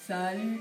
Salut.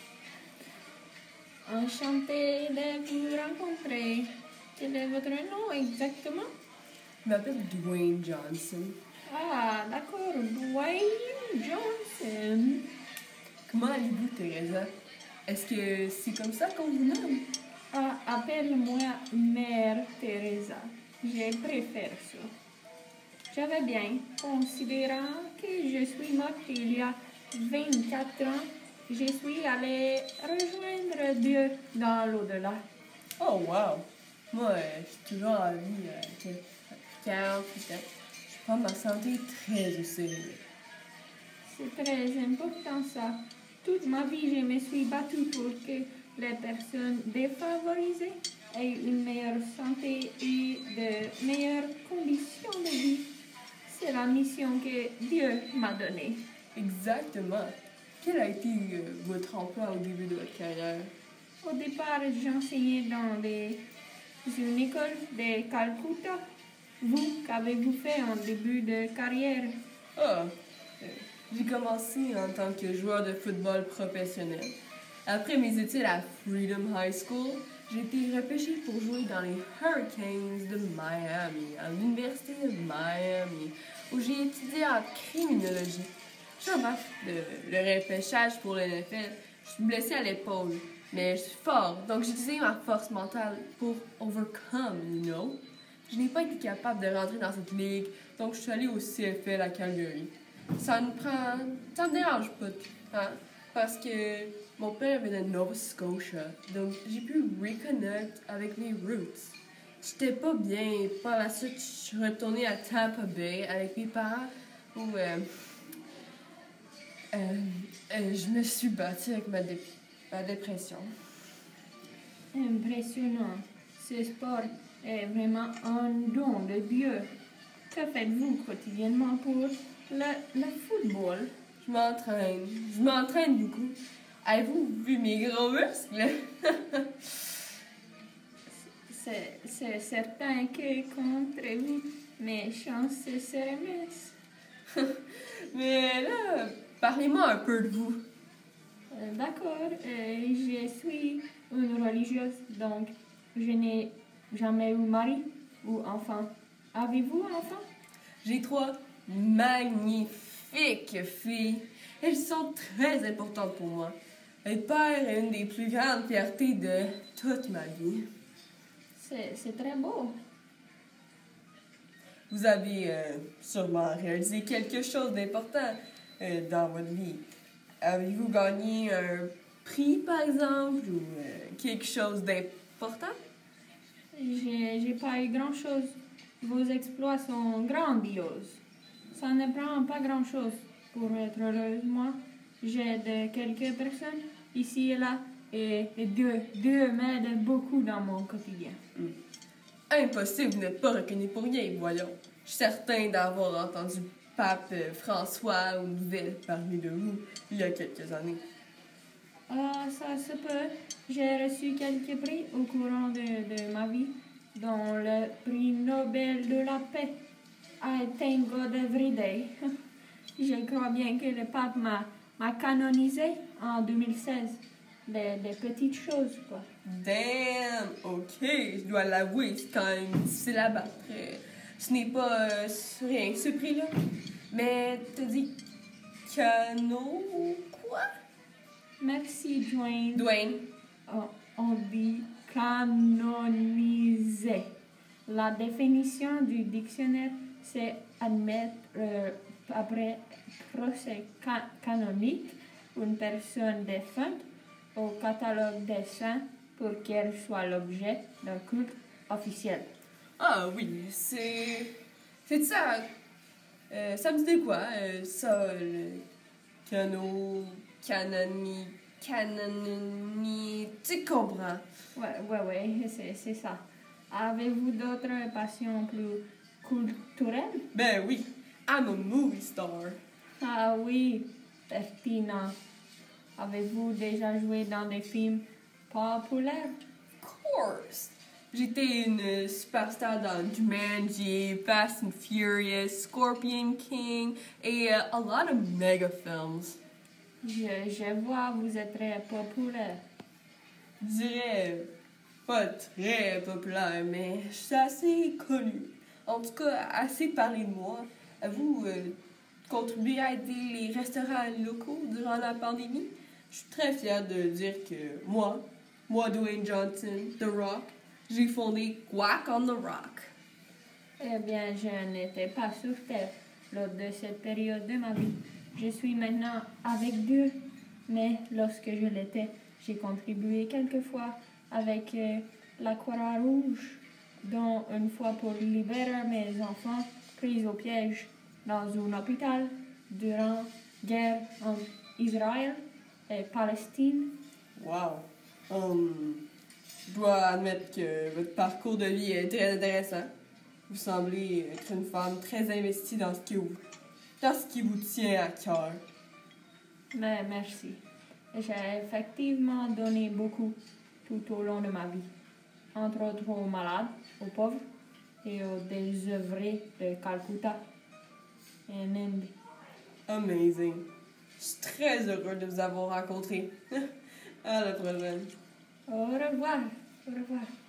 Enchantée de vous rencontrer. Quel est votre nom exactement? Je m'appelle Dwayne Johnson. Ah, d'accord, Dwayne Johnson. Comment allez-vous, Teresa? Est-ce que c'est comme ça qu'on vous nomme? Ah, appelle-moi Mère Teresa. Je préfère ça. J'avais bien, considérant que je suis morte il y a 24 ans, je suis allée rejoindre Dieu dans l'au-delà. Oh, wow! Moi, je suis toujours en vie à 48 ans. Je prends ma santé très au sérieux. C'est très important ça. Toute ma vie, je me suis battue pour que les personnes défavorisées aient une meilleure santé et de meilleures conditions de vie. C'est la mission que Dieu m'a donnée. Exactement. Quel a été votre emploi au début de votre carrière? Au départ, j'enseignais dans une école de Calcutta. Vous, qu'avez-vous fait en début de carrière? Ah, j'ai commencé en tant que joueur de football professionnel. Après mes études à Freedom High School, j'ai été repêché pour jouer dans les Hurricanes de Miami, à l'Université de Miami, où j'ai étudié en criminologie. Je remarque le repêchage pour l'NFL. Je suis blessée à l'épaule, mais je suis fort, donc j'ai utilisé ma force mentale pour overcome, you know? Je n'ai pas été capable de rentrer dans cette ligue, donc je suis allée au CFL à Calgary. Ça me dérange pas, hein? Parce que mon père vient de Nova Scotia, donc j'ai pu reconnect avec mes roots. J'étais pas bien, par la suite, je suis retournée à Tampa Bay avec mes parents où je me suis battue avec ma dépression. Impressionnant. Ce sport est vraiment un don de Dieu. Que faites-vous quotidiennement pour le football? Je m'entraîne beaucoup. Avez-vous vu mes gros muscles? C'est certain que contre vous, mes chances se remettent. Mais là, parlez-moi un peu de vous. D'accord, je suis une religieuse, donc je n'ai jamais eu mari ou enfant. Avez-vous un enfant? J'ai 3 magnifiques filles. Elles sont très importantes pour moi. Être père est une des plus grandes fiertés de toute ma vie. C'est très beau. Vous avez sûrement réalisé quelque chose d'important dans votre vie. Avez-vous gagné un prix, par exemple, ou quelque chose d'important? J'ai pas eu grand-chose. Vos exploits sont grandioses. Ça ne prend pas grand-chose pour être heureuse. Moi, j'aide quelques personnes ici et là, et Dieu m'aide beaucoup dans mon quotidien. Impossible, vous n'êtes pas reconnu pour rien, voyons. Je suis certain d'avoir entendu Pape François aux nouvelles parler de vous il y a quelques années. Ah, ça se peut. J'ai reçu quelques prix au courant de ma vie, dont le prix Nobel de la paix. I thank God every day. Je crois bien que le pape m'a canonisé en 2016. Des petites choses, quoi. Damn! OK, je dois l'avouer, c'est quand même difficile à battre. Ce n'est pas rien, ce prix-là. Mais t'as dit quoi? Merci, Dwayne. Dwayne. On dit canonisé. La définition du dictionnaire, c'est admettre après procès canonique une personne défunte au catalogue des saints pour qu'elle soit l'objet d'un culte officiel. Ah oui, c'est ça. Ça me dit de quoi? Ça, le tu comprends? Ouais, c'est ça. Avez-vous d'autres passions plus culturelles? Ben oui, I'm a movie star. Ah oui, pertinent. Avez-vous déjà joué dans des films populaires? Of course! J'étais une superstar dans Jumanji, Fast and Furious, Scorpion King et a lot of mega films. Je vois, vous êtes très populaire. Je dirais pas très populaire, mais je suis assez connu. En tout cas, assez parlé de moi. Avez-vous contribué à aider les restaurants locaux durant la pandémie? Je suis très fière de dire que moi Dwayne Johnson, The Rock, j'ai fondé Quack on the Rock. Eh bien, je n'étais pas sur Terre lors de cette période de ma vie. Je suis maintenant avec Dieu, mais lorsque je l'étais, j'ai contribué quelquefois avec la Croix-Rouge, dont une fois pour libérer mes enfants pris au piège dans un hôpital durant la guerre entre Israël et Palestine. Wow! Je dois admettre que votre parcours de vie est très intéressant. Vous semblez être une femme très investie dans ce qui vous tient à cœur. Mais merci. J'ai effectivement donné beaucoup tout au long de ma vie, entre autres aux malades, aux pauvres et aux désœuvrés de Calcutta, en Inde. Amazing! Je suis très heureux de vous avoir rencontré. À la prochaine. Au revoir. Au revoir.